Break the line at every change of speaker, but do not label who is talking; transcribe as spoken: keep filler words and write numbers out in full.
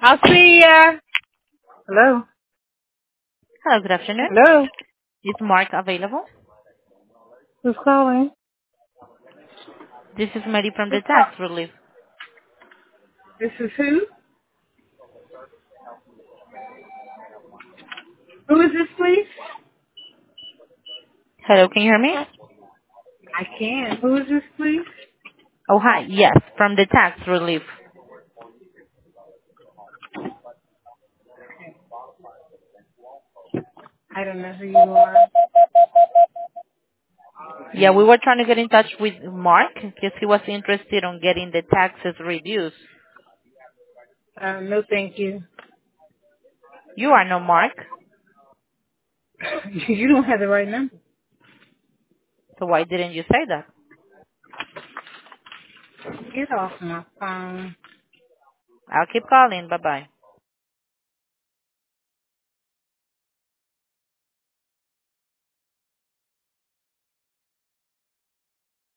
I'll see ya. Hello?
Hello, good afternoon.
Hello?
Is Mark available?
Who's calling?
This is Mary from
Who's
the
call?
tax relief.
This is who? Who is this, please?
Hello, can you hear me?
I can. Who is this, please?
Oh, hi. Yes, from the tax relief.
I don't know who you are.
Yeah, we were trying to get in touch with Mark because he was interested on getting the taxes reduced.
Uh, no, thank you.
You are no Mark,
You don't have the right number.
so why didn't you say that?
Get off my phone.
I'll keep calling. Bye-bye.